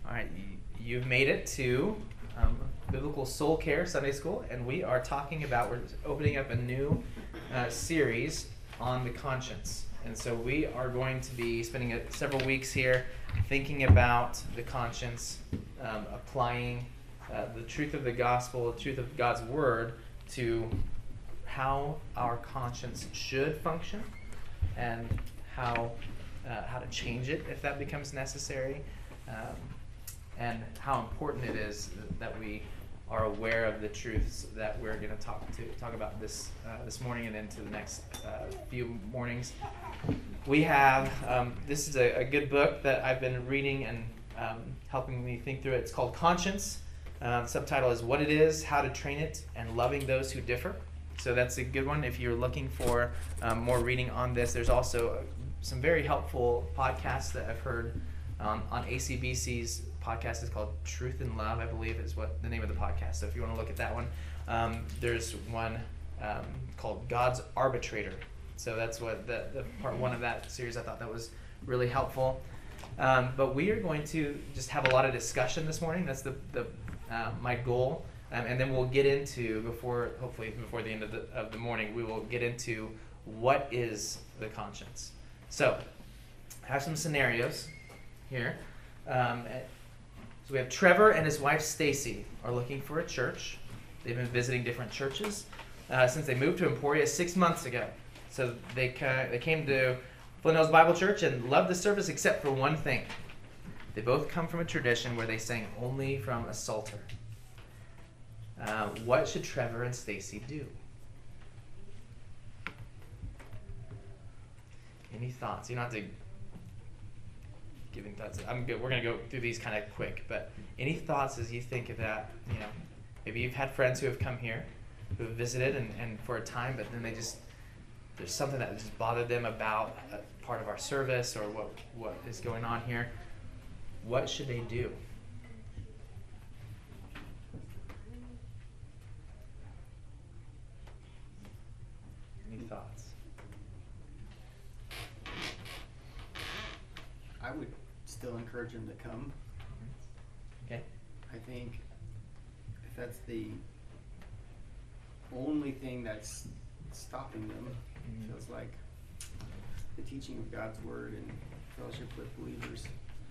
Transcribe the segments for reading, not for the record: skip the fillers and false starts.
All right, you've made it to Biblical Soul Care Sunday School, and we are talking about, we're opening up a new series on the conscience. And so we are going to be spending several weeks here thinking about the conscience, applying the truth of the gospel, the truth of God's word to how our conscience should function and how to change it if that becomes necessary, and how important it is that we are aware of the truths that we're going to talk about this morning and into the next few mornings. We have this is a good book that I've been reading and helping me think through it. It's called Conscience. The subtitle is What It Is, How to Train It, and Loving Those Who Differ. So that's a good one if you're looking for more reading on this. There's also some very helpful podcasts that I've heard on ACBC's podcast. Is called Truth and Love, I believe is what the name of the podcast. So if you want to look at that one, there's one called God's Arbitrator. So that's what the part one of that series. I thought that was really helpful. But we are going to just have a lot of discussion this morning. That's my goal. And then we'll get into, hopefully before the end of the morning, we will get into what is the conscience. So I have some scenarios here. So we have Trevor and his wife Stacy are looking for a church. They've been visiting different churches since they moved to Emporia 6 months ago. So they came to Flint Hills Bible Church and loved the service except for one thing. They both come from a tradition where they sang only from a psalter. What should Trevor and Stacy do? Any thoughts? You don't have to giving thoughts. I'm good. We're going to go through these kind of quick, but any thoughts as you think of that? Maybe you've had friends who have come here, who have visited and for a time, but then there's something that just bothered them about a part of our service or what is going on here. What should they do? Any thoughts? I would still encourage them to come. Okay. I think if that's the only thing that's stopping them, it feels like the teaching of God's word and fellowship with believers,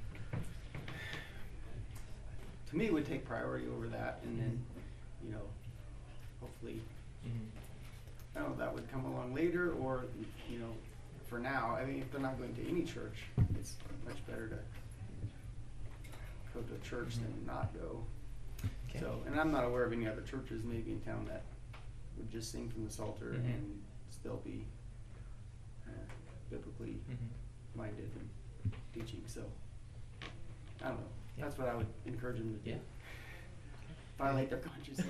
to me, would take priority over that, and then, hopefully, I don't know, that would come along later, or, for now, I mean, if they're not going to any church, it's much better to go to a church than not go. Okay. So, and I'm not aware of any other churches maybe in town that would just sing from the Psalter and still be biblically minded and teaching. So, I don't know. Yeah. That's what I would encourage them to do. Yeah. Violate their conscience.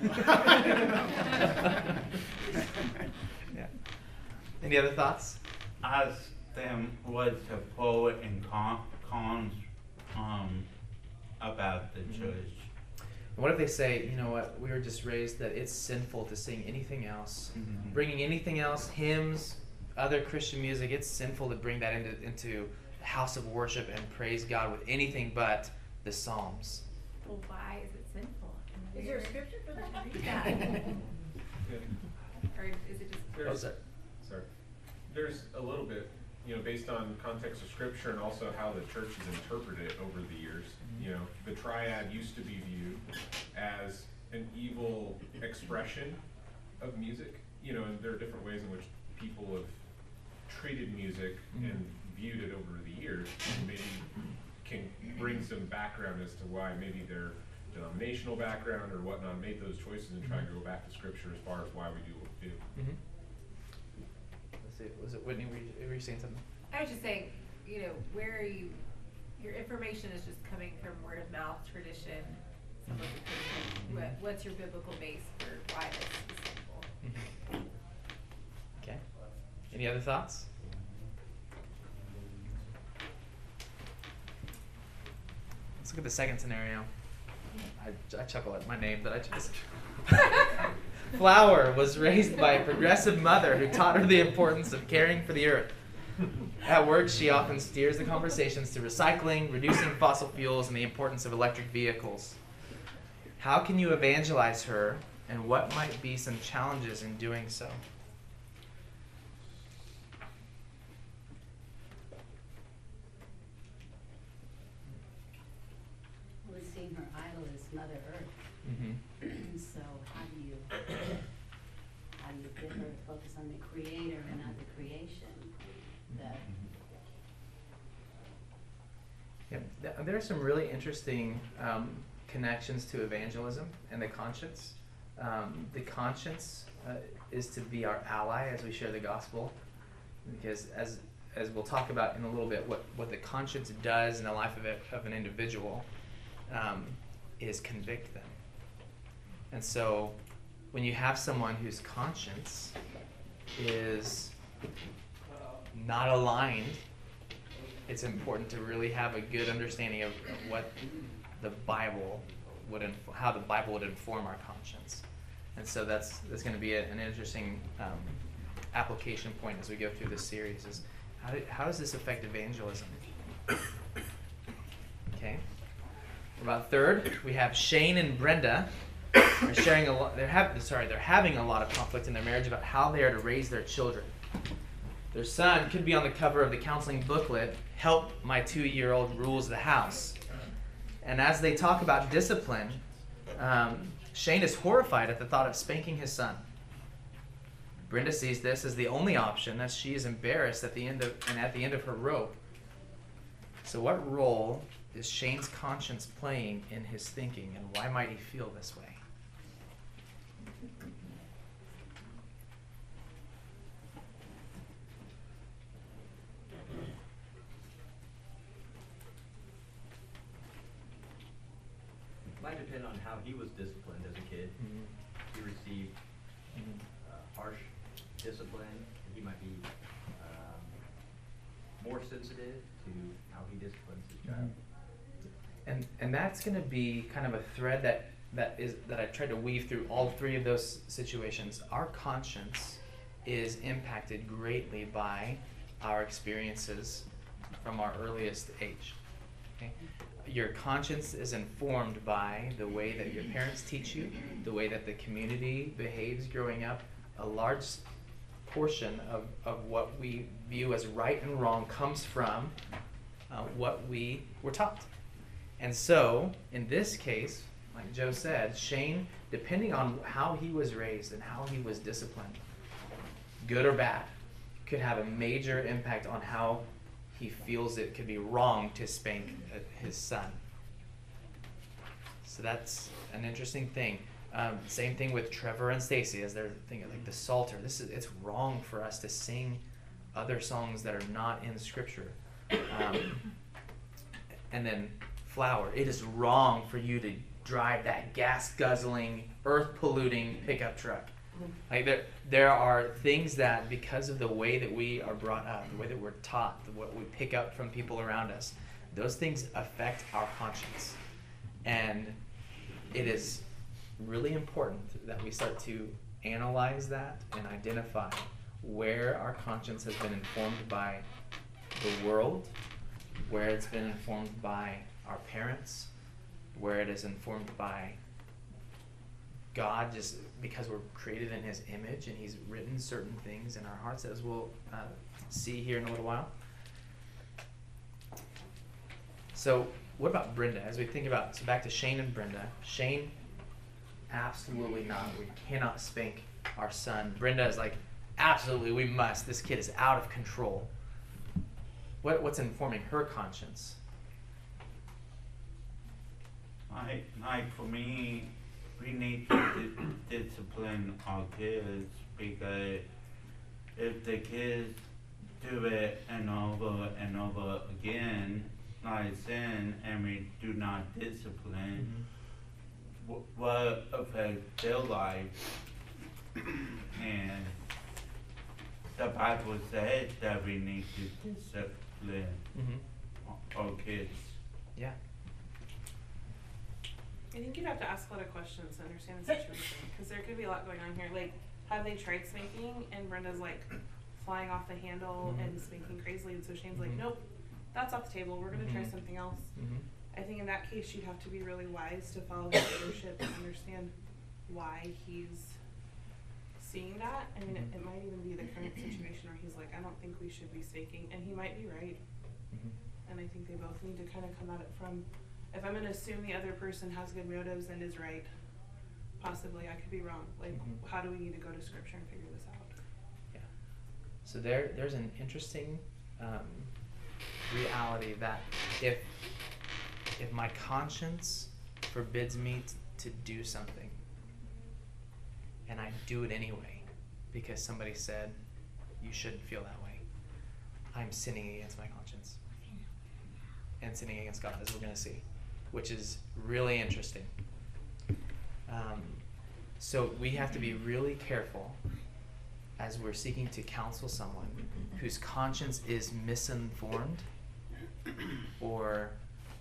Yeah. Any other thoughts? Ask them what the pros and cons about the church. What if they say, you know what, we were just raised that it's sinful to sing anything else. Bringing anything else, hymns, other Christian music, it's sinful to bring that into the house of worship and praise God with anything but the Psalms. Well, why is it sinful? Is there a scripture for that? Or is it just... There's a little bit, based on context of scripture and also how the church has interpreted it over the years. The triad used to be viewed as an evil expression of music, and there are different ways in which people have treated music and viewed it over the years, and maybe can bring some background as to why maybe their denominational background or whatnot made those choices, and try to go back to scripture as far as why we do what we do. Was it Whitney? Were you saying something? I was just saying, where are you, your information is just coming from word of mouth, tradition, what's your biblical base for why this is sinful? Okay. Any other thoughts? Let's look at the second scenario. I chuckle at my name that I chose. Flower was raised by a progressive mother who taught her the importance of caring for the earth. At work, she often steers the conversations to recycling, reducing fossil fuels, and the importance of electric vehicles. How can you evangelize her, and what might be some challenges in doing so? Was seeing her idol as Mother Earth. Mm-hmm. So how do you get her to focus on the Creator and not the creation? There are some really interesting connections to evangelism and the conscience. The conscience is to be our ally as we share the gospel, because as we'll talk about in a little bit, what the conscience does in the life of an individual is convict them. And so when you have someone whose conscience is not aligned, it's important to really have a good understanding of what the Bible how the Bible would inform our conscience. And so that's going to be an interesting application point as we go through this series, is how does this affect evangelism? Okay. About third, we have Shane and Brenda. They're sharing a lot. They're having a lot of conflict in their marriage about how they are to raise their children. Their son could be on the cover of the counseling booklet, "Help My 2-year-old rules the house." And as they talk about discipline, Shane is horrified at the thought of spanking his son. Brenda sees this as the only option, as she is embarrassed at the end of her rope. So what role is Shane's conscience playing in his thinking, and why might he feel this way? Might depend on how he was disciplined as a kid. Mm-hmm. He received harsh discipline. He might be more sensitive to how he disciplines his child. And that's going to be kind of a thread that I tried to weave through all three of those situations. Our conscience is impacted greatly by our experiences from our earliest age. Okay? Your conscience is informed by the way that your parents teach you, the way that the community behaves growing up. A large portion of what we view as right and wrong comes from what we were taught. And so, in this case, like Joe said, Shane, depending on how he was raised and how he was disciplined, good or bad, could have a major impact on how he feels it could be wrong to spank his son. So that's an interesting thing. Same thing with Trevor and Stacy as they're thinking like the Psalter. It's wrong for us to sing other songs that are not in Scripture. And then Flower, it is wrong for you to drive that gas-guzzling, earth-polluting pickup truck. Like there are things that, because of the way that we are brought up, the way that we're taught, what we pick up from people around us, those things affect our conscience. And it is really important that we start to analyze that and identify where our conscience has been informed by the world, where it's been informed by our parents, where it is informed by God, just because we're created in His image and He's written certain things in our hearts, as we'll see here in a little while. So what about Brenda? As we think about, so back to Shane and Brenda. Shane, absolutely not. We cannot spank our son. Brenda is like, absolutely, we must. This kid is out of control. What's informing her conscience? Like for me, we need to discipline our kids, because if the kids do it and over again, like sin, and we do not discipline, what affects their life? And the Bible says that we need to discipline our kids. Yeah. I think you'd have to ask a lot of questions to understand the situation, because there could be a lot going on here. Like, have they tried spanking? And Brenda's like, flying off the handle Mhm. and spanking crazily, and so Shane's like, Mhm. nope, that's off the table, we're gonna try Mhm. something else. Mm-hmm. I think in that case, you'd have to be really wise to follow his leadership and understand why he's seeing that. I mean, Mhm. it might even be the current situation where he's like, I don't think we should be spanking, and he might be right. Mm-hmm. And I think they both need to kind of come at it from, if I'm gonna assume the other person has good motives and is right, possibly I could be wrong. Like, Mhm. how do we need to go to scripture and figure this out? Yeah. So there's an interesting reality that if my conscience forbids me to do something, and I do it anyway because somebody said you shouldn't feel that way, I'm sinning against my conscience and sinning against God, as we're going to see, which is really interesting. So we have to be really careful as we're seeking to counsel someone whose conscience is misinformed or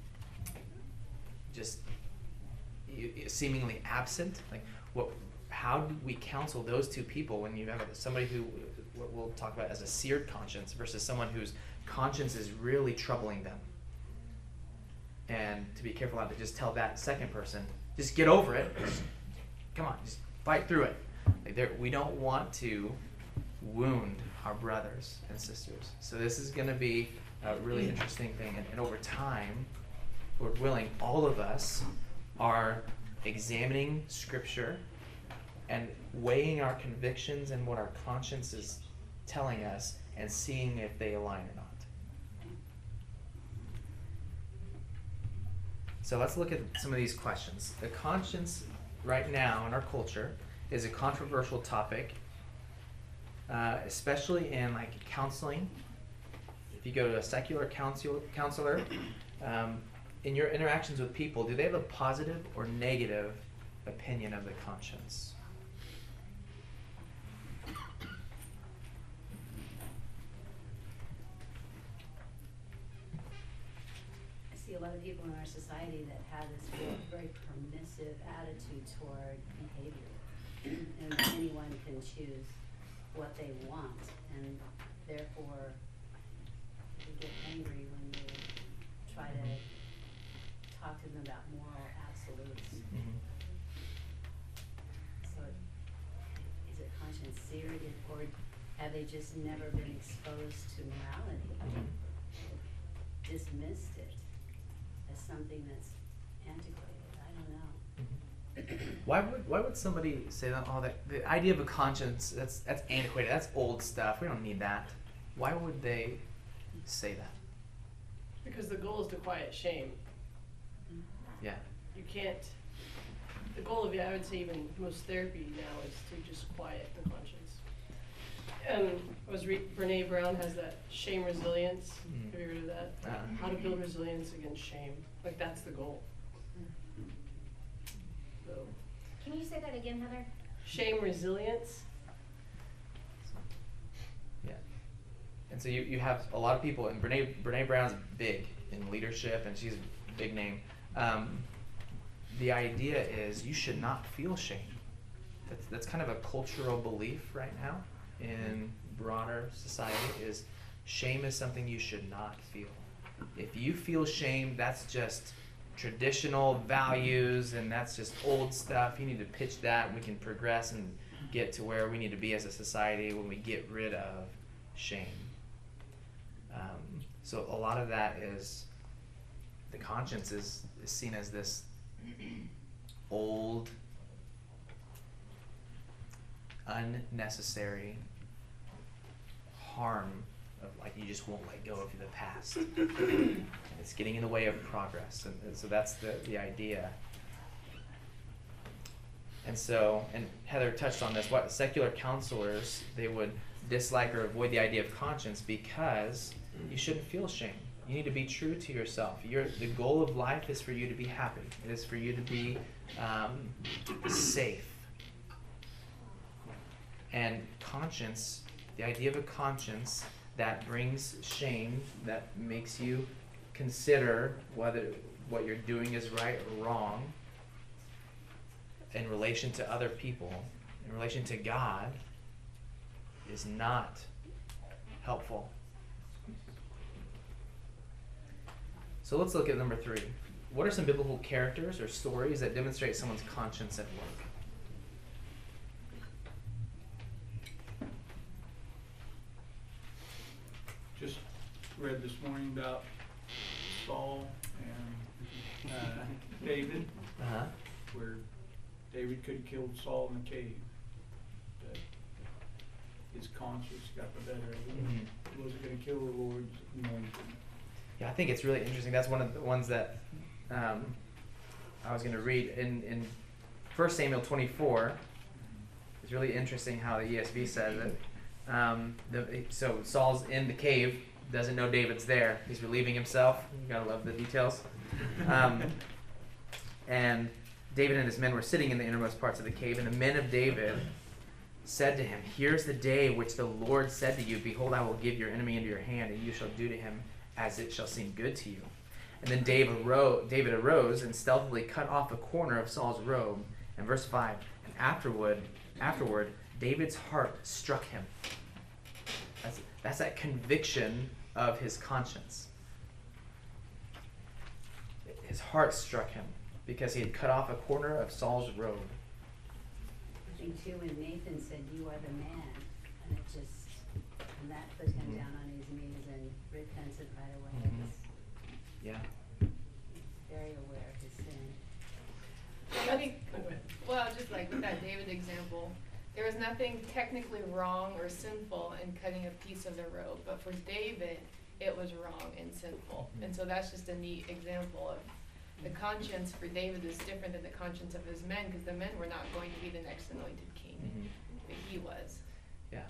just seemingly absent. Like, how do we counsel those two people when you have somebody who, what we'll talk about as a seared conscience, versus someone whose conscience is really troubling them? And to be careful not to just tell that second person, just get over it. Come on, just fight through it. Like, we don't want to wound our brothers and sisters. So this is going to be a really interesting thing. And over time, Lord willing, all of us are examining Scripture and weighing our convictions and what our conscience is telling us and seeing if they align or not. So let's look at some of these questions. The conscience right now in our culture is a controversial topic, especially in like counseling. If you go to a secular counselor, in your interactions with people, do they have a positive or negative opinion of the conscience? I see a lot of people in our society that have this very permissive attitude toward behavior. And anyone can choose what they want, and therefore they get angry when you try to talk to them about moral absolutes. Mm-hmm. So is it conscience seared, or have they just never been exposed to morality? Mm-hmm. Dismissed it as something that's antiquated? I don't know. Why would somebody say that? Oh, that the idea of a conscience, that's antiquated. That's old stuff. We don't need that. Why would they say that? Because the goal is to quiet shame. Yeah. You can't, the goal of, I would say even most therapy now is to just quiet the conscience. Brene Brown has that shame resilience. Mm. Have you heard of that? Uh-uh. How to build resilience against shame. Like, that's the goal. So, Can you say that again, Heather? shame resilience. Yeah. And so you have a lot of people, and Brene Brown's big in leadership, and she's a big name. The idea is you should not feel shame. That's kind of a cultural belief right now in broader society, is shame is something you should not feel. If you feel shame, that's just traditional values and that's just old stuff. You need to pitch that, and we can progress and get to where we need to be as a society when we get rid of shame. So a lot of that is, the conscience is seen as this old, unnecessary harm of, like, you just won't let go of the past. And it's getting in the way of progress, and so that's the idea. And so, and Heather touched on this, what secular counselors, they would dislike or avoid the idea of conscience because you shouldn't feel shame. You need to be true to yourself. The goal of life is for you to be happy. It is for you to be safe. And conscience, the idea of a conscience that brings shame, that makes you consider whether what you're doing is right or wrong in relation to other people, in relation to God, is not helpful. So let's look at number 3. What are some biblical characters or stories that demonstrate someone's conscience at work? Just read this morning about Saul and David, Uh-huh. where David could have killed Saul in the cave. But his conscience got the better of him. He wasn't going to kill the Lord's anointed. Yeah, I think it's really interesting. That's one of the ones that I was going to read in 1 Samuel 24. It's really interesting how the ESV says it. So Saul's in the cave, doesn't know David's there. He's relieving himself. You gotta love the details. And David and his men were sitting in the innermost parts of the cave, and the men of David said to him, "Here's the day which the Lord said to you, Behold, I will give your enemy into your hand, and you shall do to him as it shall seem good to you." And then David arose and stealthily cut off a corner of Saul's robe. And verse 5, and afterward, David's heart struck him. That's that conviction of his conscience. His heart struck him because he had cut off a corner of Saul's robe. I think too when Nathan said, "You are the man," and and that put him down on his knees and repented right away. Yeah. He's very aware of his sin. I think, well, just like with that David example, there was nothing technically wrong or sinful in cutting a piece of the robe, but for David, it was wrong and sinful. And so that's just a neat example of the conscience for David is different than the conscience of his men, because the men were not going to be the next anointed king, but he was. Yeah.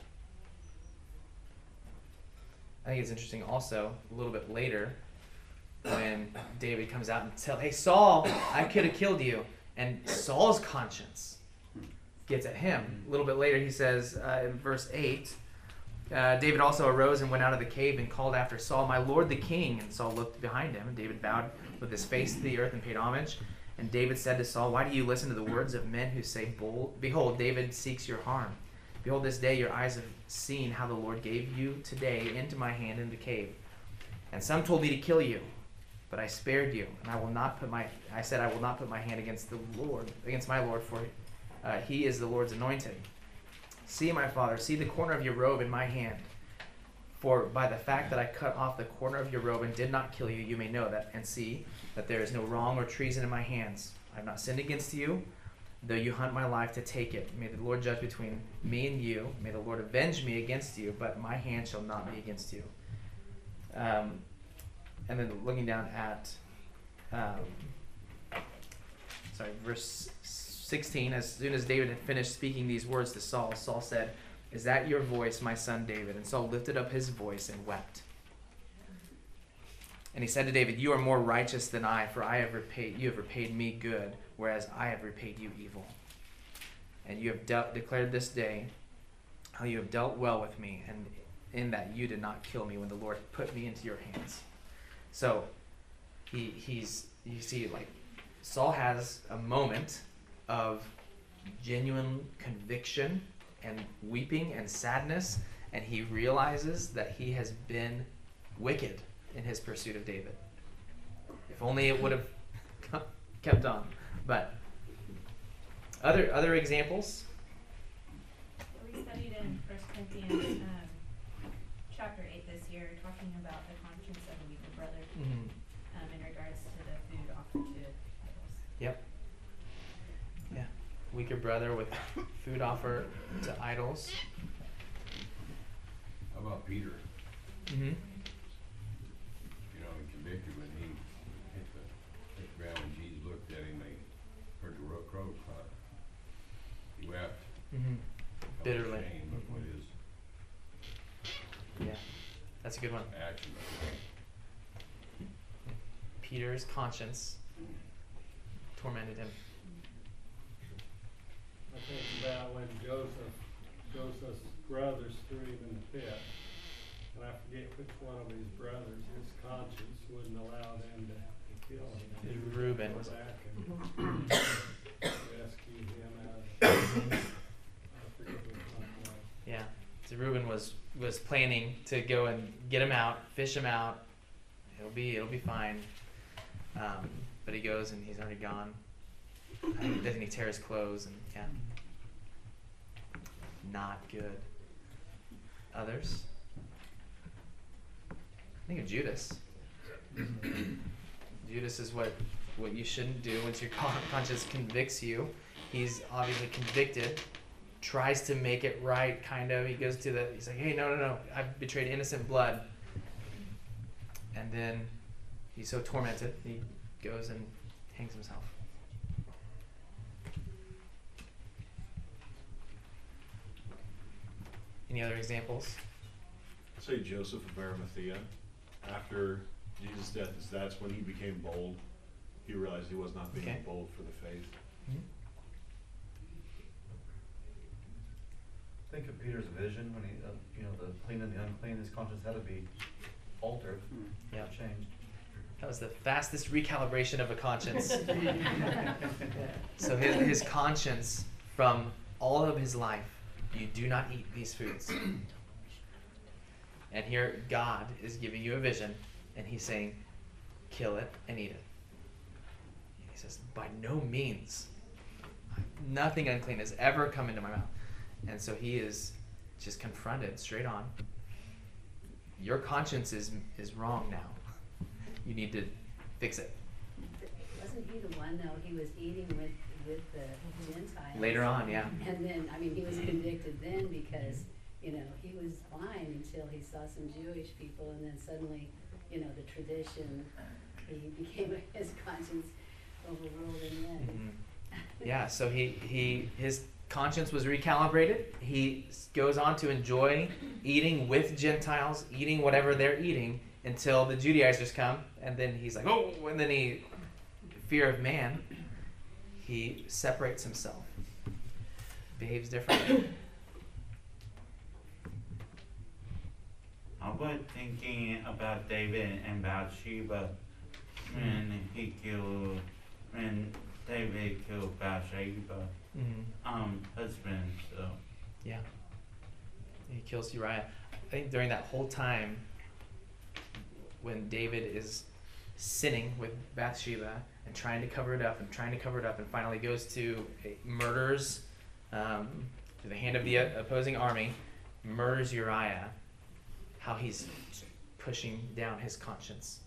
I think it's interesting also, a little bit later, when David comes out and tells, "Hey, Saul, I could have killed you." And Saul's conscience gets at him. A little bit later, he says in verse 8, David also arose and went out of the cave and called after Saul, "My lord the king." And Saul looked behind him, and David bowed with his face to the earth and paid homage. And David said to Saul, "Why do you listen to the words of men who say, Behold, David seeks your harm. Behold, this day your eyes have seen how the Lord gave you today into my hand in the cave. And some told me to kill you, but I spared you, and I will not put my hand against my Lord, for he is the Lord's anointed. See, my father, see the corner of your robe in my hand. For by the fact that I cut off the corner of your robe and did not kill you, you may know that, and see that there is no wrong or treason in my hands. I have not sinned against you, though you hunt my life to take it. May the Lord judge between me and you. May the Lord avenge me against you, but my hand shall not be against you." And then looking down at, verse 16, as soon as David had finished speaking these words to Saul, Saul said, "Is that your voice, my son David?" And Saul lifted up his voice and wept. And he said to David, "You are more righteous than I, for you have repaid me good, whereas I have repaid you evil. And you have declared this day how you have dealt well with me, and in that you did not kill me when the Lord put me into your hands." So you see, like, Saul has a moment of genuine conviction and weeping and sadness, and he realizes that he has been wicked in his pursuit of David. If only it would have kept on. But other examples? We studied in 1 Corinthians chapter 8 this year, talking about the conscience of a weaker brother in regards to the food offered to idols. Yep. Yeah. Weaker brother with food offered to idols. How about Peter? Mm-hmm. You know, he convicted when he hit the ground and Jesus looked at him, they heard the crows cry. He wept. Mm-hmm. Felt Bitterly. ashamed of what his Yeah. That's a good one. action was. Peter's conscience tormented him. I think about when Joseph's brothers threw him in the pit, and I forget which one of his brothers, his conscience wouldn't allow them to kill him. It was Reuben, Go was it? back and rescue him out of I forget which one it was. Yeah. So Reuben was planning to go and get him out, fish him out. It'll be fine. But he goes and he's already gone. Doesn't he tear his clothes and yeah. Not good. Others? Think of Judas. Judas is what you shouldn't do once your conscience convicts you. He's obviously convicted, tries to make it right, kind of. He's like, hey, no, I've betrayed innocent blood. And then he's so tormented, he goes and hangs himself. Any other examples? Say Joseph of Arimathea, after Jesus' death, that's when he became bold. He realized he was not being bold for the faith. Mm-hmm. Think of Peter's vision when he, the clean and the unclean. His conscience had to be altered, changed. That was the fastest recalibration of a conscience. So his conscience from all of his life, you do not eat these foods. And here God is giving you a vision, and he's saying, kill it and eat it. And he says, by no means, nothing unclean has ever come into my mouth. And so he is just confronted straight on. Your conscience is wrong now. You need to fix it. Wasn't he the one, though, he was eating with the Gentiles? Later on, yeah. And then, he was convicted then because, he was fine until he saw some Jewish people, and then suddenly, the tradition, he became his conscience overruled in the end. Mm-hmm. Yeah, so his conscience was recalibrated. He goes on to enjoy eating with Gentiles, eating whatever they're eating, until the Judaizers come, and then he's like, oh, and then fear of man, he separates himself, behaves differently. I was thinking about David and Bathsheba when David killed Bathsheba, husband. So yeah, he kills Uriah. I think during that whole time, when David is sinning with Bathsheba and trying to cover it up and finally goes to murders through the hand of the opposing army, murders Uriah, how he's pushing down his conscience.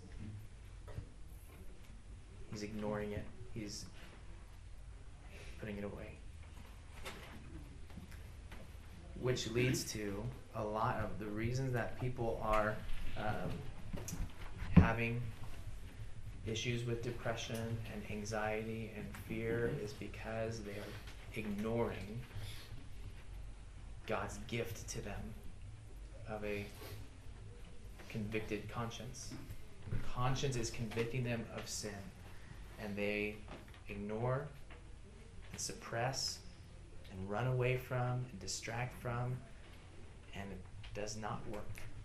He's ignoring it. He's putting it away. Which leads to a lot of the reasons that people are having issues with depression and anxiety and fear is because they are ignoring God's gift to them of a convicted conscience. Conscience is convicting them of sin, and they ignore and suppress and run away from and distract from, and it does not work.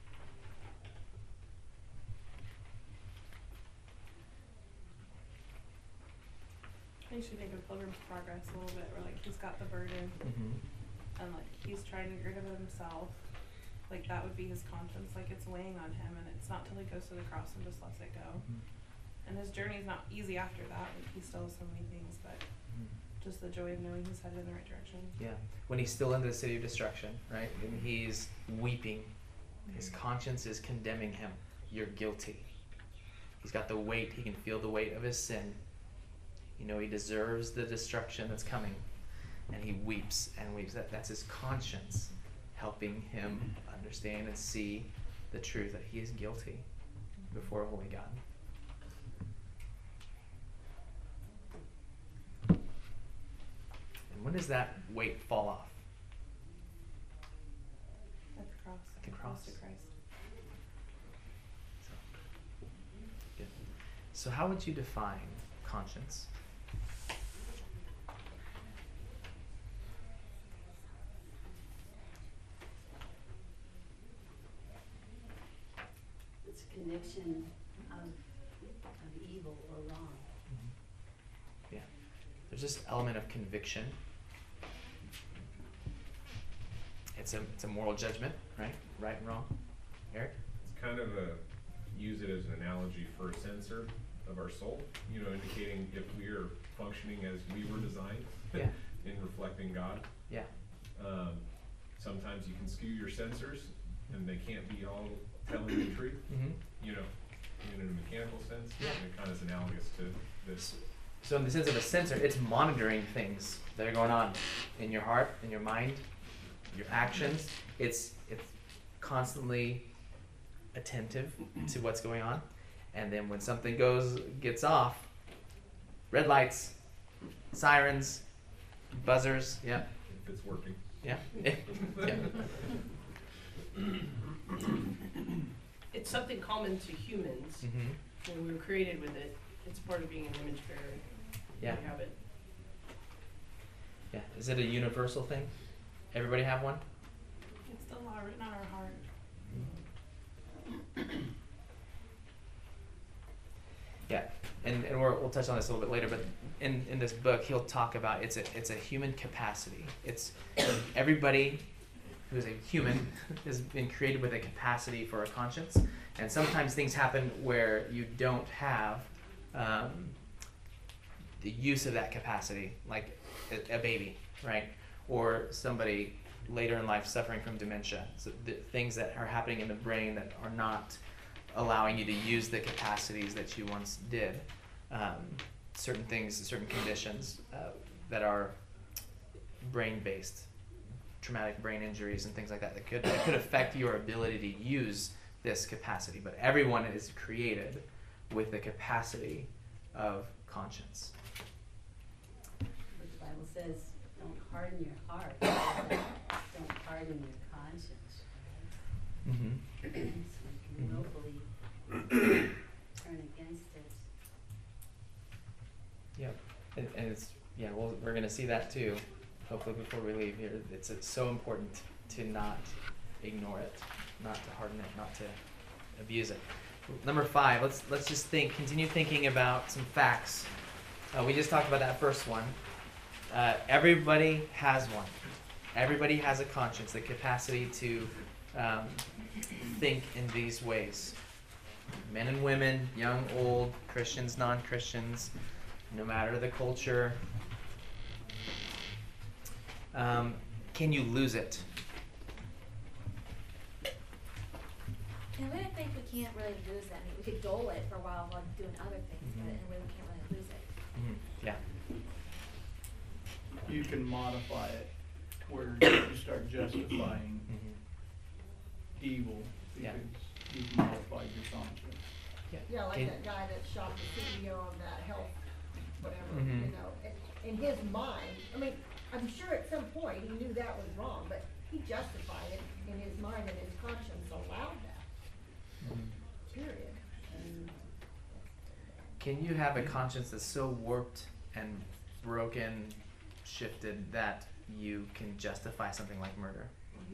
I should think of Pilgrim's Progress a little bit, where he's got the burden, and he's trying to get rid of himself. That would be his conscience, it's weighing on him, and it's not till he goes to the cross and just lets it go. And his journey is not easy after that. He still has so many things, but just the joy of knowing he's headed in the right direction. Yeah, when he's still in the city of destruction, right? And he's weeping. His conscience is condemning him. You're guilty. He's got the weight. He can feel the weight of his sin. He deserves the destruction that's coming. And he weeps and weeps. That's his conscience helping him understand and see the truth that he is guilty before a holy God. And when does that weight fall off? At the cross. At the cross. To Christ. Good. So how would you define conscience? It's a conviction of evil or wrong. Yeah. There's this element of conviction. it's a moral judgment, right? Right and wrong. Eric? It's kind of use it as an analogy for a sensor of our soul, indicating if we are functioning as we were designed Yeah. in reflecting God. Yeah. Sometimes you can skew your sensors and they can't be all telling the truth, Mm-hmm. In a mechanical sense. Yeah. And it kind of is analogous to this. So in the sense of a sensor, it's monitoring things that are going on in your heart, in your mind, your actions. It's constantly attentive to what's going on. And then when something gets off, red lights, sirens, buzzers, yeah. If it's working. Yeah. It's something common to humans. Mm-hmm. When we were created with it, it's part of being an image bearer. Yeah. We have it. Yeah. Is it a universal thing? Everybody have one? It's the law written on our heart. Yeah, and we'll touch on this a little bit later, but in this book he'll talk about it's a human capacity. It's everybody who's a human has been created with a capacity for a conscience, and sometimes things happen where you don't have the use of that capacity, like a baby, right? Or somebody later in life suffering from dementia. So the things that are happening in the brain that are not allowing you to use the capacities that you once did. Certain things, certain conditions that are brain-based, traumatic brain injuries and things like that that could affect your ability to use this capacity. But everyone is created with the capacity of conscience. But the Bible says, don't harden your heart. Don't harden your conscience. Right? Mm-hmm. So you can willfully turn against it. Yep. And it's, we're going to see that too, hopefully before we leave here. It's so important to not ignore it, not to harden it, not to abuse it. Number 5, let's just continue thinking about some facts. We just talked about that first one. Everybody has one. Everybody has a conscience, the capacity to think in these ways. Men and women, young, old, Christians, non-Christians, no matter the culture. Can you lose it? And we think we can't really lose that. I mean, we could dull it for a while doing other things, but in a way we can't really lose it. Mm-hmm. Yeah. You can modify it where you start justifying evil because you've modified your conscience. Yeah, like that guy that shot the CEO of that health, whatever, Mhm. in his mind, I mean, I'm sure at some point he knew that was wrong, but he justified it in his mind and his conscience allowed that. Period. Can you have a conscience that's so warped and broken, shifted, that you can justify something like murder?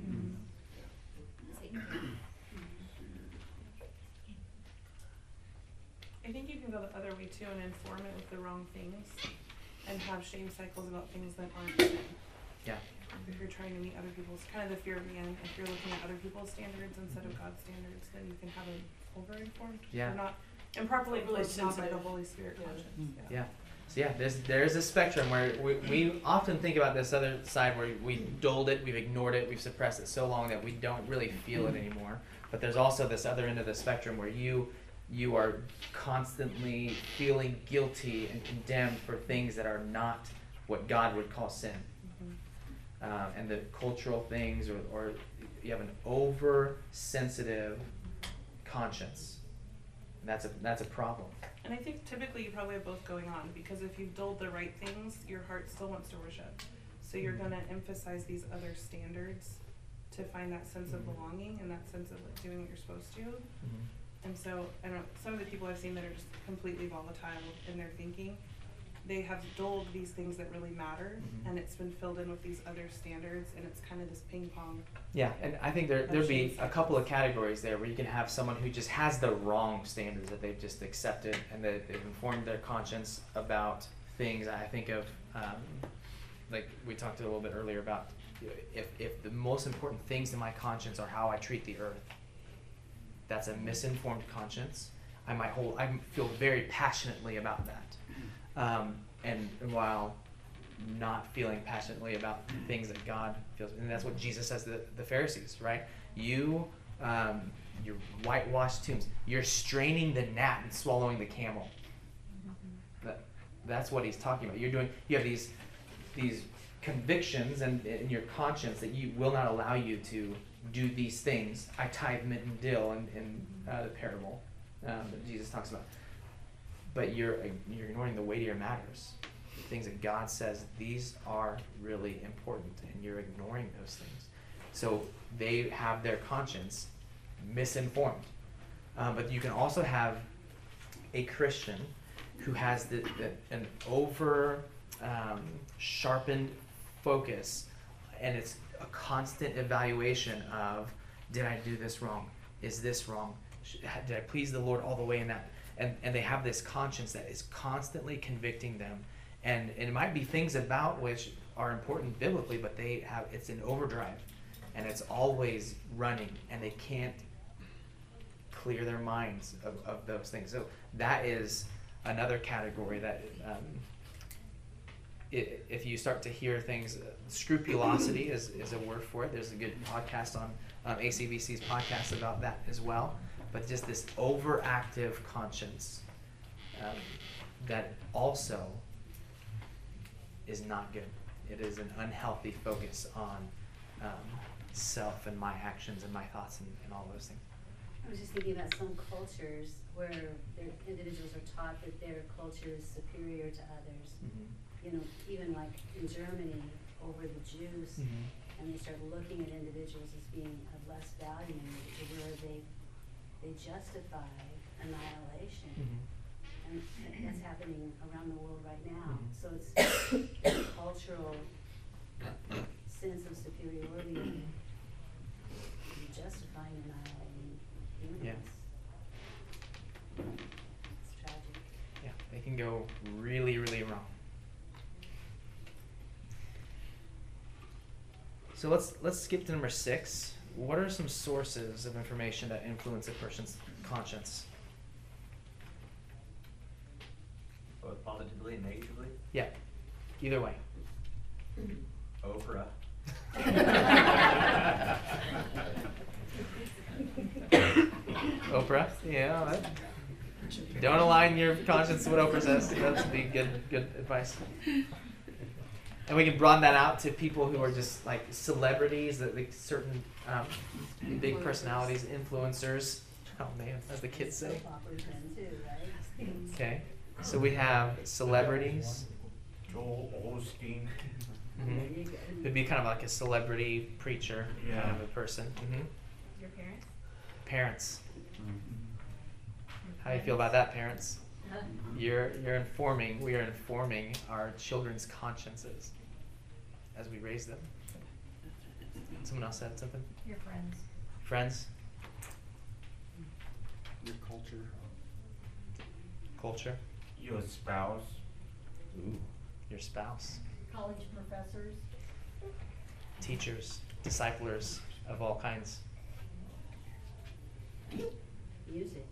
I think you can go the other way too and inform it with the wrong things and have shame cycles about things that aren't sin. Yeah. If you're trying to meet other people's, kind of the fear of man, if you're looking at other people's standards instead of God's standards, then you can have an over-informed, Yeah. or not improperly Overly influenced, not by the sensitive. Holy Spirit conscience. Yeah. So there's a spectrum where we often think about this other side where we dulled it, we've ignored it, we've suppressed it so long that we don't really feel it anymore. But there's also this other end of the spectrum where you are constantly feeling guilty and condemned for things that are not what God would call sin. And the cultural things, or you have an oversensitive conscience. That's a problem. And I think typically you probably have both going on, because if you've dulled the right things, your heart still wants to worship. So you're going to emphasize these other standards to find that sense of belonging and that sense of like doing what you're supposed to. And so I don't know, some of the people I've seen that are just completely volatile in their thinking, they have dulled these things that really matter, and it's been filled in with these other standards, and it's kind of this ping pong. Yeah, and I think there'd be a couple of categories there where you can have someone who just has the wrong standards that they've just accepted, and that they've informed their conscience about things. I think of like we talked a little bit earlier about, if the most important things in my conscience are how I treat the earth, that's a misinformed conscience. I feel very passionately about that, and while not feeling passionately about things that God feels, and that's what Jesus says to the Pharisees, right? You whitewashed tombs. You're straining the gnat and swallowing the camel. That's what he's talking about. You have these convictions in your conscience that you will not allow you to do these things. I tithe mint and dill in the parable that Jesus talks about. But you're ignoring the weightier matters. The things that God says, these are really important, and you're ignoring those things. So they have their conscience misinformed. But you can also have a Christian who has an over sharpened focus, and it's a constant evaluation of, did I do this wrong? Is this wrong? Did I please the Lord all the way in that? And they have this conscience that is constantly convicting them. And it might be things about which are important biblically, but it's in overdrive, and it's always running, and they can't clear their minds of those things. So that is another category that if you start to hear things, scrupulosity is a word for it. There's a good podcast on ACBC's podcast about that as well. But just this overactive conscience that also is not good. It is an unhealthy focus on self and my actions and my thoughts and all those things. I was just thinking about some cultures where their individuals are taught that their culture is superior to others. Mm-hmm. You know, even like in Germany over the Jews, Mm-hmm. and they start looking at individuals as being of less value to where they justify annihilation. Mm-hmm. And that's happening around the world right now. Mhm. So it's a cultural sense of superiority justifying annihilating humans. Yeah. It's tragic. Yeah, they can go really, really wrong. So let's skip to number 6. What are some sources of information that influence a person's conscience? Both positively and negatively? Yeah, either way. Oprah. Oprah, yeah. Don't align your conscience with what Oprah says. That's be good advice. And we can broaden that out to people who are just like celebrities, like certain big personalities, influencers. Oh man, as the kids say. Okay, so we have celebrities. Joel Osteen. Mm-hmm. It'd be kind of like a celebrity preacher kind of a person. Mm-hmm. Your parents? Parents. How do you feel about that, parents? We are informing our children's consciences as we raise them. Someone else said something? Your friends. Friends? Your culture. Culture? Your spouse. Ooh. Your spouse. College professors. Teachers. Disciplers of all kinds. Music.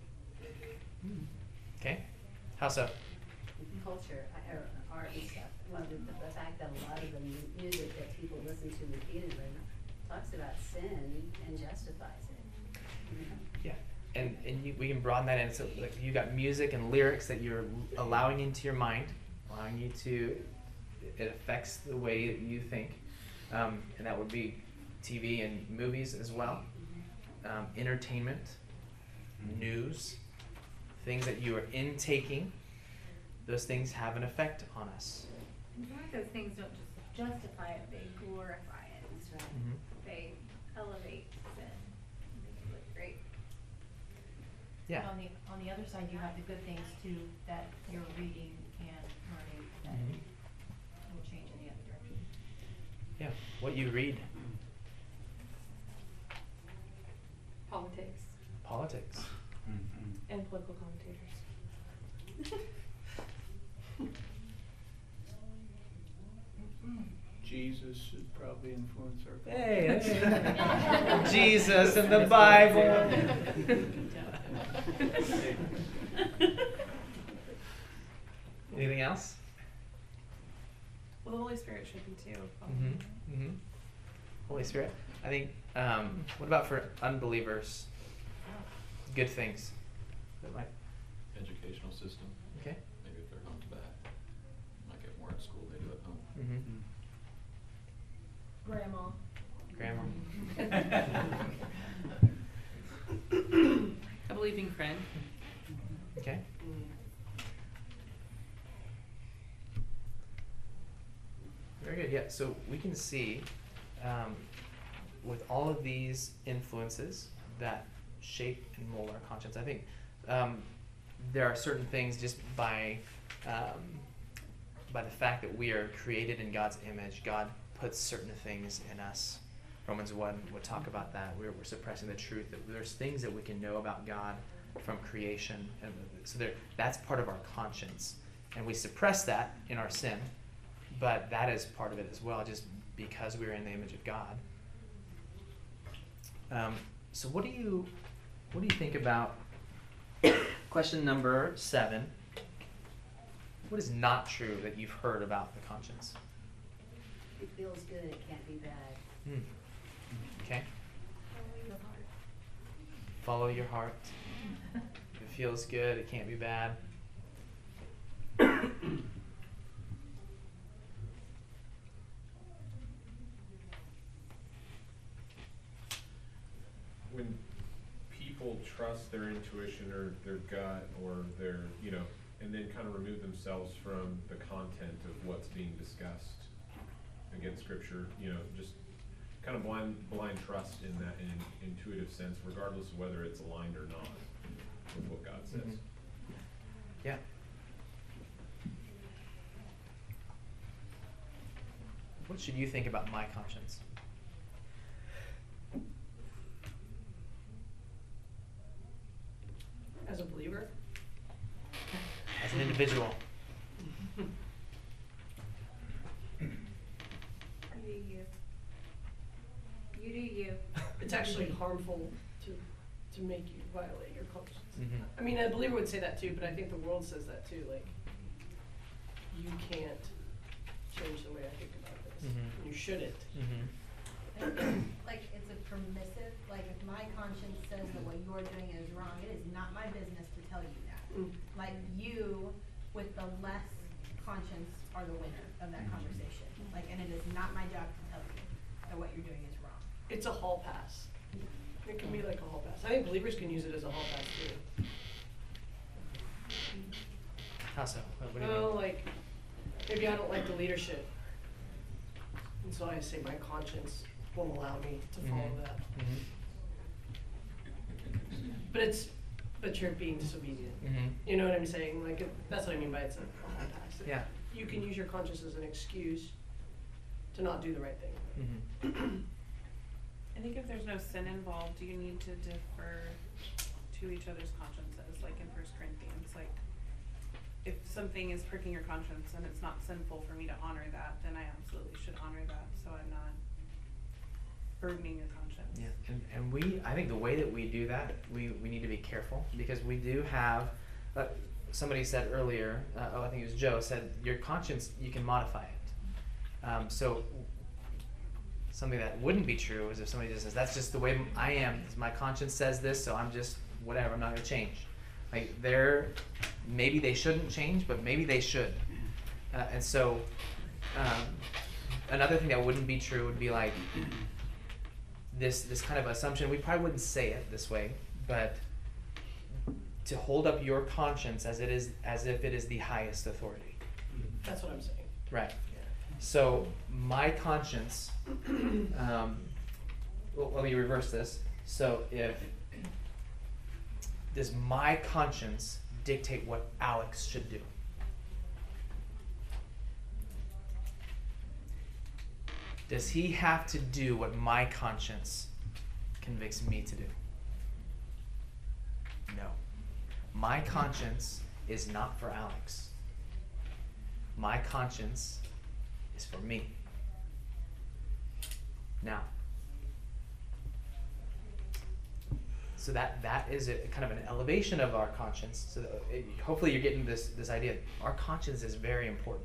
Okay. How so? Culture, or art and stuff. Well, the fact that a lot of the music that people listen to repeatedly talks about sin and justifies it. You know? Yeah. And we can broaden that in. So like you got music and lyrics that you're allowing into your mind, allowing you to, it affects the way that you think. And that would be TV and movies as well. Entertainment, news, things that you are intaking, those things have an effect on us. And some of those things don't just justify it, they glorify it. That's right. Mm-hmm. They elevate sin, make it look great. Yeah. On the other side, you have the good things too that you're reading and learning that Mhm. will change in the other direction. Yeah. What you read. Politics. Politics. Mm-hmm. And political commentators. Jesus should probably influence our Hey, conscience. that's Jesus and the Bible. Anything else? Well, the Holy Spirit should be too. Holy Spirit. I think. What about for unbelievers? Good things. That might. Educational system. Okay. Maybe if they're home to that, might get more at school they do at home. Grandma. A believing friend. Okay. Very good. Yeah. So we can see with all of these influences that shape and mold our conscience. I think there are certain things just by the fact that we are created in God's image. God puts certain things in us. Romans 1 would talk about that. We're suppressing the truth. That there's things that we can know about God from creation. And so that's part of our conscience. And we suppress that in our sin. But that is part of it as well, just because we're in the image of God. So what do you think about question number 7? What is not true that you've heard about the conscience? It feels good, it can't be bad. Okay. Follow your heart. If it feels good, it can't be bad. When people trust their intuition or their gut or their, and then kind of remove themselves from the content of what's being discussed against Scripture, just kind of blind trust in that in an intuitive sense, regardless of whether it's aligned or not with what God says. Yeah. What should you think about my conscience? As a believer? As an individual. You do you. It's actually harmful to make you violate your conscience. Mm-hmm. I mean, a believer would say that too, but I think the world says that too. Like, you can't change the way I think about this. Mm-hmm. You shouldn't. Like, it's a permissive, like, if my conscience says that what you're doing is wrong, it is not my business to tell you that. Like, you, with the less conscience, are the winner of that conversation. Like, and it is not my job to tell you that what you're doing is wrong. It's a hall pass. It can be like a hall pass. I think believers can use it as a hall pass too. How so? What do you mean? Like, maybe I don't like the leadership. And so I say my conscience won't allow me to follow that. But you're being disobedient. You know what I'm saying? Like, that's what I mean by it's a hall pass. Yeah. You can use your conscience as an excuse to not do the right thing. I think if there's no sin involved, you need to defer to each other's consciences, like in 1 Corinthians. Like, if something is pricking your conscience and it's not sinful for me to honor that, then I absolutely should honor that, so I'm not burdening your conscience. Yeah, and I think the way that we do that, we need to be careful, because we do have, somebody said earlier, I think it was Joe, said your conscience, you can modify it. So something that wouldn't be true is if somebody just says, that's just the way I am, my conscience says this, so I'm just whatever, I'm not going to change. Like, maybe they shouldn't change, but maybe they should. And so another thing that wouldn't be true would be like this kind of assumption. We probably wouldn't say it this way, but to hold up your conscience as if it is the highest authority. That's what I'm saying. Right. So my conscience, well, let me reverse this. So does my conscience dictate what Alex should do? Does he have to do what my conscience convicts me to do? No. My conscience is not for Alex. My conscience is for me. Now, so that is a kind of an elevation of our conscience. So hopefully you're getting this idea. Our conscience is very important.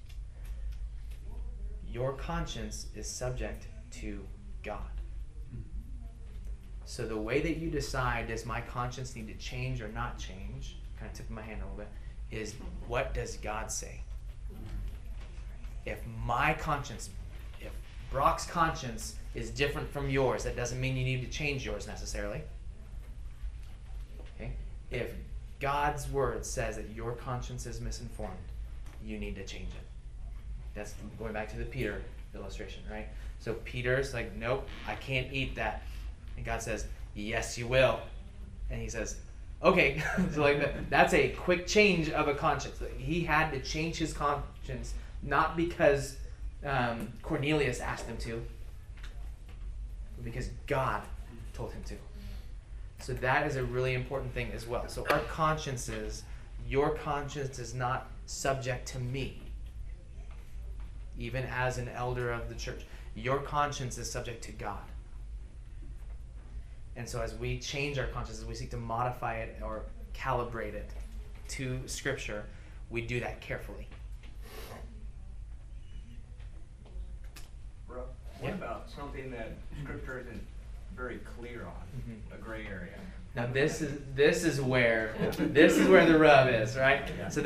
Your conscience is subject to God. So the way that you decide, does my conscience need to change or not change, kind of tipping my hand a little bit, is what does God say? If my conscience, if Brock's conscience is different from yours, that doesn't mean you need to change yours necessarily. Okay? If God's word says that your conscience is misinformed, you need to change it. That's going back to the Peter illustration, right? So Peter's like, nope, I can't eat that. And God says, yes, you will. And he says, okay. So like that's a quick change of a conscience. He had to change his conscience, not because Cornelius asked him to, but because God told him to. So that is a really important thing as well. So our consciences, your conscience is not subject to me. Even as an elder of the church, your conscience is subject to God. And so as we change our conscience, as we seek to modify it or calibrate it to Scripture, we do that carefully. What about something that Scripture isn't very clear on, a gray area? Now this is where the rub is, right? So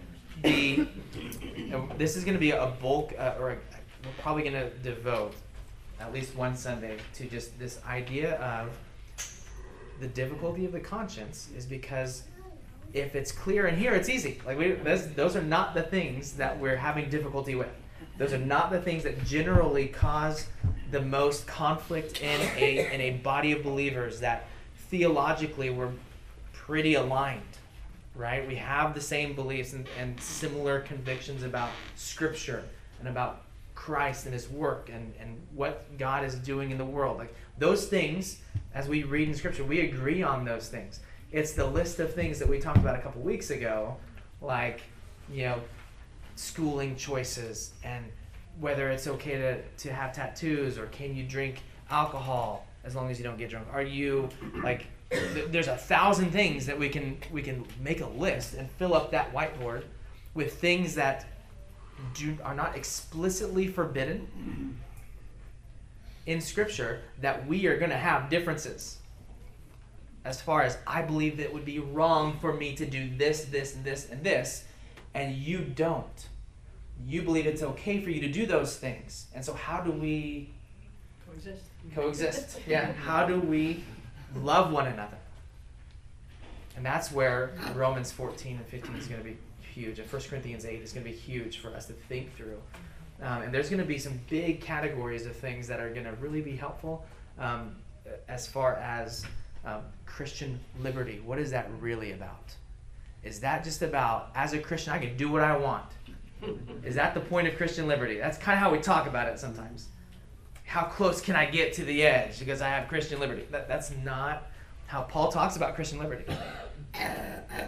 this is going to be a bulk, we're probably going to devote at least one Sunday to just this idea of the difficulty of the conscience is because if it's clear in here, it's easy. Like those are not the things that we're having difficulty with. Those are not the things that generally cause the most conflict in a body of believers that theologically we're pretty aligned, right? We have the same beliefs and similar convictions about Scripture and about Christ and His work and what God is doing in the world. Like those things, as we read in Scripture, we agree on those things. It's the list of things that we talked about a couple weeks ago, like, schooling choices and whether it's okay to have tattoos or can you drink alcohol as long as you don't get drunk. Are you, there's 1,000 things that we can make a list and fill up that whiteboard with things that are not explicitly forbidden in Scripture, that we are going to have differences as far as I believe that it would be wrong for me to do this, this, and this, and this, and you don't. You believe it's okay for you to do those things. And so how do we coexist? Yeah. How do we love one another? And that's where Romans 14 and 15 is going to be huge. And 1 Corinthians 8 is going to be huge for us to think through. And there's going to be some big categories of things that are going to really be helpful as far as Christian liberty. What is that really about? Is that just about, as a Christian, I can do what I want? Is that the point of Christian liberty? That's kind of how we talk about it sometimes. How close can I get to the edge because I have Christian liberty? That's not how Paul talks about Christian liberty. I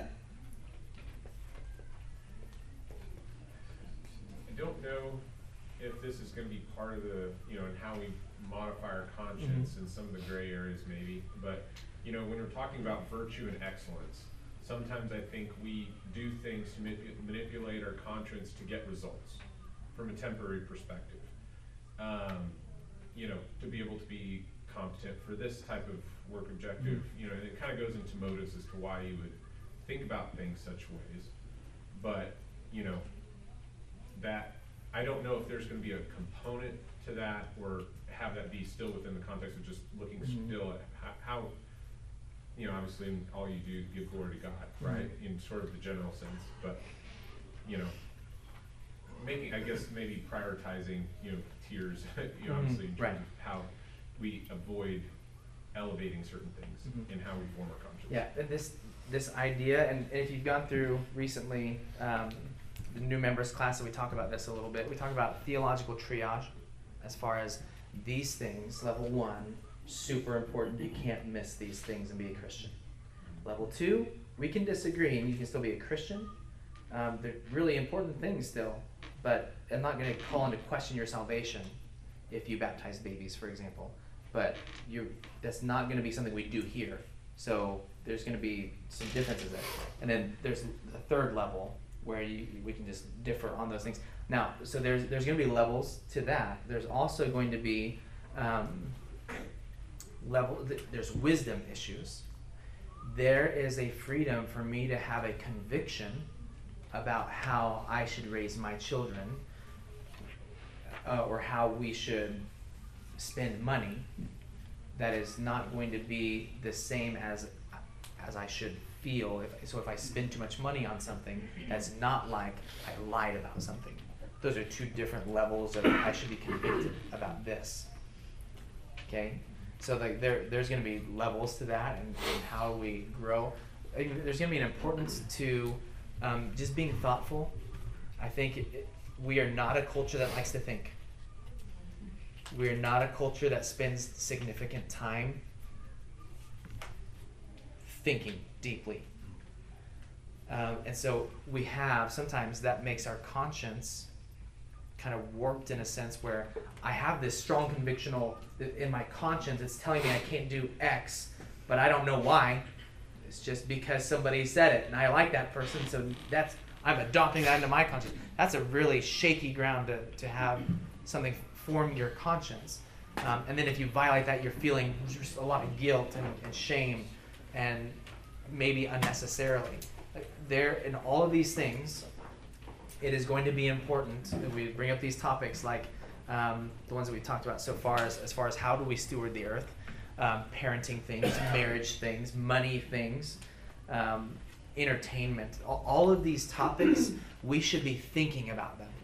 don't know if this is going to be part of the, and how we modify our conscience in some of the gray areas maybe, but, when we're talking about virtue and excellence, sometimes I think we do things to manipulate our conscience to get results from a temporary perspective. To be able to be competent for this type of work objective, and it kind of goes into motives as to why you would think about things such ways. But, that I don't know if there's going to be a component to that or have that be still within the context of just looking still at how obviously in all you do, give glory to God, right? In sort of the general sense, but, making, I guess, maybe prioritizing, tiers, obviously in terms of how we avoid elevating certain things in how we form our conscience. Yeah, and this idea, and if you've gone through recently the new members class, that we talk about this a little bit. We talk about theological triage as far as these things. Level 1, super important. You can't miss these things and be a Christian. Level 2, we can disagree and you can still be a Christian. They're really important things still, but I'm not going to call into question your salvation if you baptize babies, for example. But that's not going to be something we do here. So there's going to be some differences there. And then there's the third level where we can just differ on those things. Now, so there's going to be levels to that. There's also going to be there's wisdom issues. There is a freedom for me to have a conviction about how I should raise my children, or how we should spend money, that is not going to be the same as I should feel. If I spend too much money on something, that's not like I lied about something. Those are two different levels of I should be convicted about this. Okay? So there's going to be levels to that, and how we grow. There's going to be an importance to just being thoughtful. I think we are not a culture that likes to think. We are not a culture that spends significant time thinking deeply. And so sometimes that makes our conscience kind of warped in a sense where I have this strong conviction in my conscience. It's telling me I can't do X, but I don't know why. It's just because somebody said it and I like that person, so I'm adopting that into my conscience. That's a really shaky ground to have something form your conscience. And then if you violate that, you're feeling just a lot of guilt and shame, and maybe unnecessarily. In all of these things, it is going to be important that we bring up these topics like the ones that we've talked about so far, as far as how do we steward the earth, parenting things, marriage things, money things, entertainment. All of these topics, we should be thinking about them.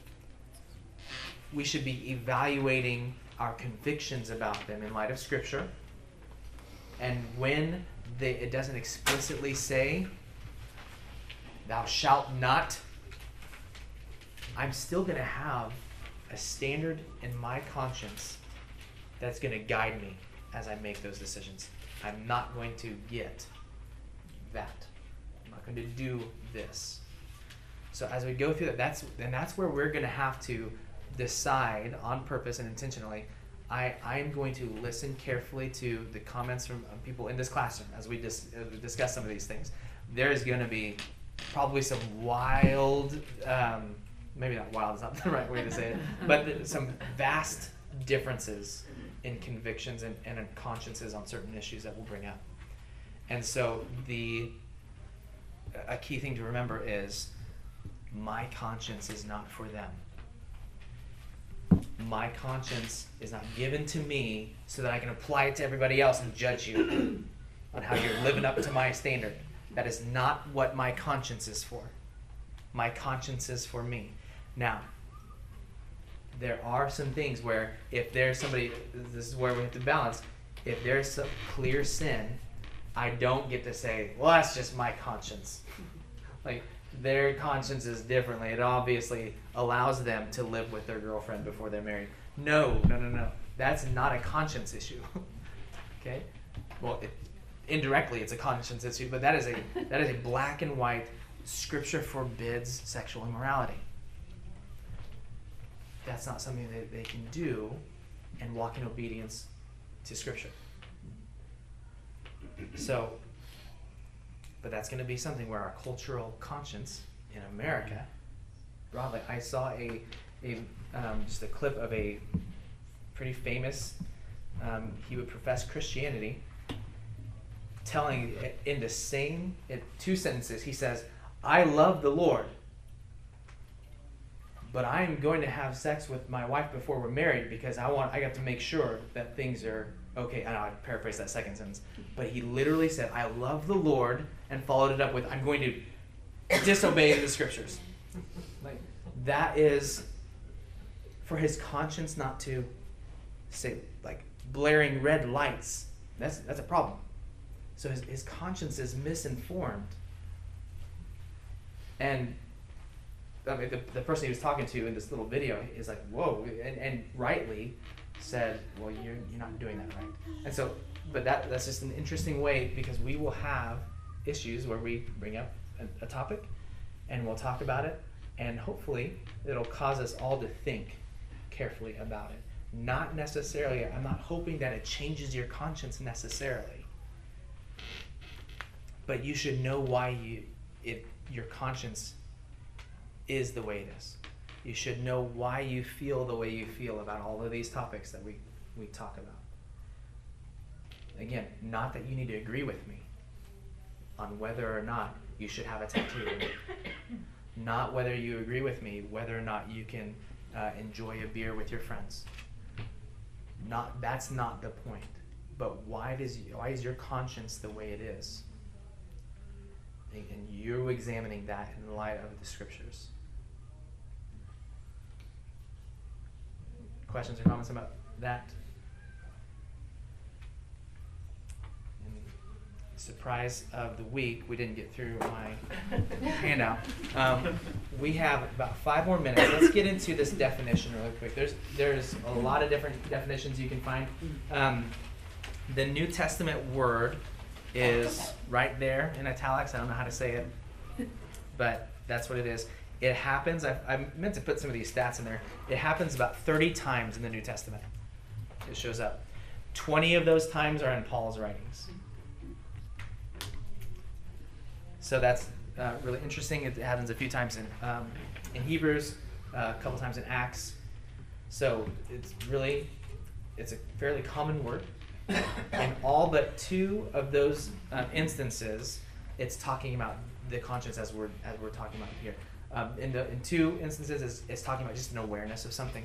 We should be evaluating our convictions about them in light of Scripture. And when it doesn't explicitly say, thou shalt not, I'm still going to have a standard in my conscience that's going to guide me as I make those decisions. I'm not going to get that. I'm not going to do this. So as we go through that, that's where we're going to have to decide on purpose and intentionally. I'm going to listen carefully to the comments from people in this classroom as we discuss some of these things. There is going to be probably some wild, maybe not wild is not the right way to say it, but some vast differences in convictions and in consciences on certain issues that we'll bring up. And so a key thing to remember is my conscience is not for them. My conscience is not given to me so that I can apply it to everybody else and judge you on how you're living up to my standard. That is not what my conscience is for. My conscience is for me. Now, there are some things where if there's somebody, this is where we have to balance, if there's some clear sin, I don't get to say, well, that's just my conscience. Like, their conscience is differently. It obviously allows them to live with their girlfriend before they're married. No. That's not a conscience issue. Okay? Well, indirectly it's a conscience issue, but that is a black and white, Scripture forbids sexual immorality. That's not something that they can do and walk in obedience to Scripture. So, but that's going to be something where our cultural conscience in America, broadly, I saw just a clip of a pretty famous, he would profess Christianity, telling in two sentences, he says, I love the Lord, but I'm going to have sex with my wife before we're married because I got to make sure that things are okay. I know I paraphrase that second sentence, but he literally said, I love the Lord, and followed it up with, I'm going to disobey the Scriptures. Like, that is for his conscience not to say, like, blaring red lights. That's a problem. So his conscience is misinformed. And I mean, the person he was talking to in this little video is like, whoa, and rightly said, well, you're not doing that right. And so, but that's just an interesting way, because we will have issues where we bring up a topic and we'll talk about it, and hopefully it'll cause us all to think carefully about it. Not necessarily, I'm not hoping that it changes your conscience necessarily. But you should know why your conscience is the way it is. You should know why you feel the way you feel about all of these topics that we talk about. Again, not that you need to agree with me on whether or not you should have a tattoo. Not whether you agree with me, whether or not you can enjoy a beer with your friends. That's not the point. But why is your conscience the way it is? And you're examining that in the light of the scriptures. Questions or comments about that? And surprise of the week, we didn't get through my handout. We have about 5 more minutes. Let's get into this definition really quick. There's a lot of different definitions you can find. The New Testament word is right there in italics. I don't know how to say it, but that's what it is. It happens, I meant to put some of these stats in there. It happens about 30 times in the New Testament. It shows up. 20 of those times are in Paul's writings. So that's really interesting. It happens a few times in Hebrews, a couple times in Acts. So it's a fairly common word. In all but 2 of those instances, it's talking about the conscience as we're talking about here. In 2 instances, it's talking about just an awareness of something.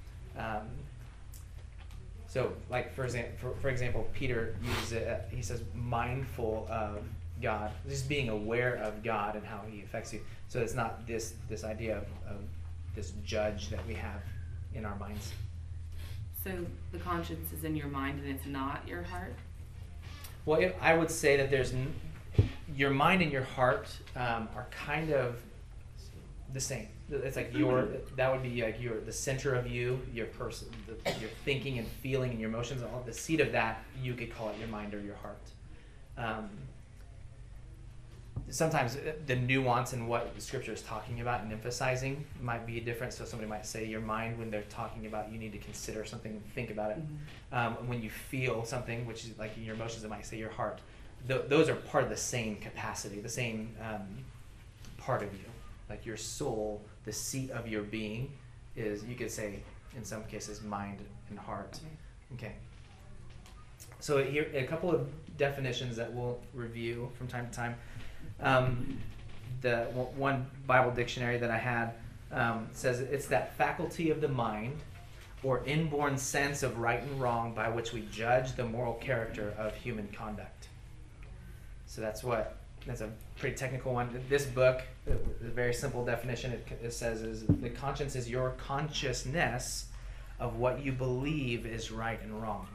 So, like for example, Peter uses it. He says, "Mindful of God," just being aware of God and how He affects you. So it's not this idea of this judge that we have in our minds. So the conscience is in your mind and it's not your heart? Well, I would say that your mind and your heart are kind of the same. It's like that would be like the center of you, your person, your thinking and feeling and your emotions. All the seat of that, you could call it your mind or your heart. Sometimes the nuance in what the scripture is talking about and emphasizing might be different. So somebody might say your mind when they're talking about you need to consider something and think about it. When you feel something, which is like in your emotions, it might say your heart. Those are part of the same capacity, the same part of you. Like your soul, the seat of your being is, you could say, in some cases, mind and heart. Okay. So here, a couple of definitions that we'll review from time to time. The one Bible dictionary that I had says it's that faculty of the mind or inborn sense of right and wrong by which we judge the moral character of human conduct. So that's a pretty technical one. This book, a very simple definition it says is the conscience is your consciousness of what you believe is right and wrong.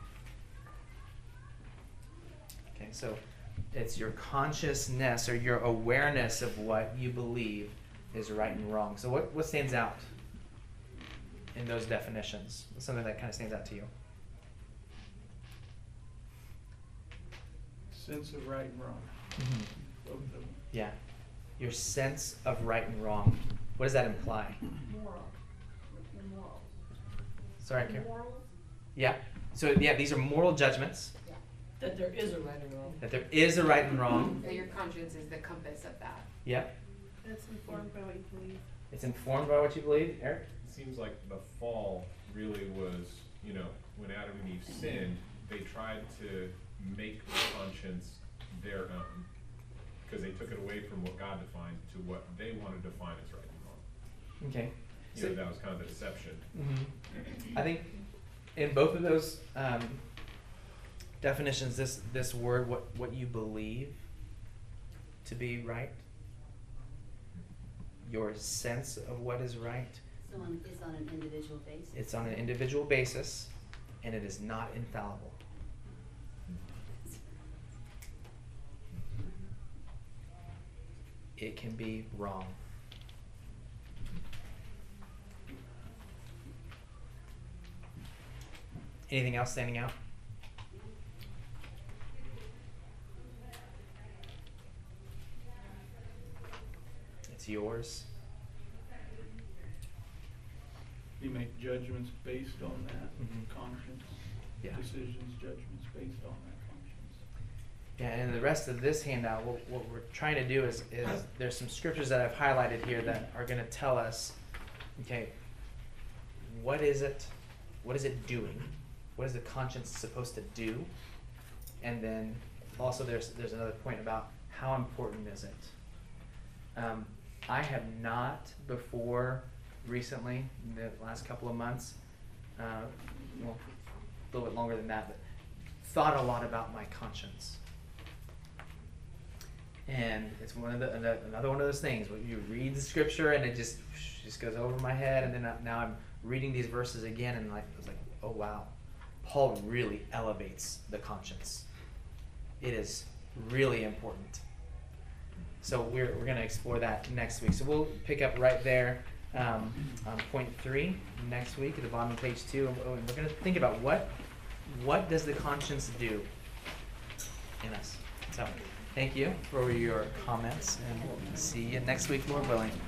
Okay, so it's your consciousness or your awareness of what you believe is right and wrong. So what stands out in those definitions? What's something that kind of stands out to you? Sense of right and wrong. Mm-hmm. Both of them. Yeah. Your sense of right and wrong. What does that imply? Moral. Your morals. Sorry, Karen. Morals. Yeah. So yeah, these are moral judgments. That there is a right and wrong. That there is a right and wrong. That your conscience is the compass of that. Yep. It's informed by what you believe. It's informed by what you believe, Eric? It seems like the fall really was, when Adam and Eve sinned, they tried to make the conscience their own because they took it away from what God defined to what they wanted to define as right and wrong. Okay. That was kind of the deception. Mm-hmm. I think in both of those definitions, this word, what you believe to be right, your sense of what is right. So it's on an individual basis? It's on an individual basis, and it is not infallible. It can be wrong. Anything else standing out? It's yours. You make judgments based on that conscience, Yeah. decisions, judgments based on that conscience. Yeah, and the rest of this handout, what we're trying to do is there's some scriptures that I've highlighted here that are going to tell us, okay, what is it doing? What is the conscience supposed to do? And then also there's another point about how important is it? I have not before recently, in the last couple of months, well, a little bit longer than that, but thought a lot about my conscience. And it's another one of those things where you read the scripture and it just goes over my head, and then now I'm reading these verses again, and I was like, oh wow, Paul really elevates the conscience. It is really important. So we're going to explore that next week. So we'll pick up right there on point 3 next week at the bottom of page 2, and we're going to think about what does the conscience do in us. So thank you for your comments, and we'll see you next week, Lord willing.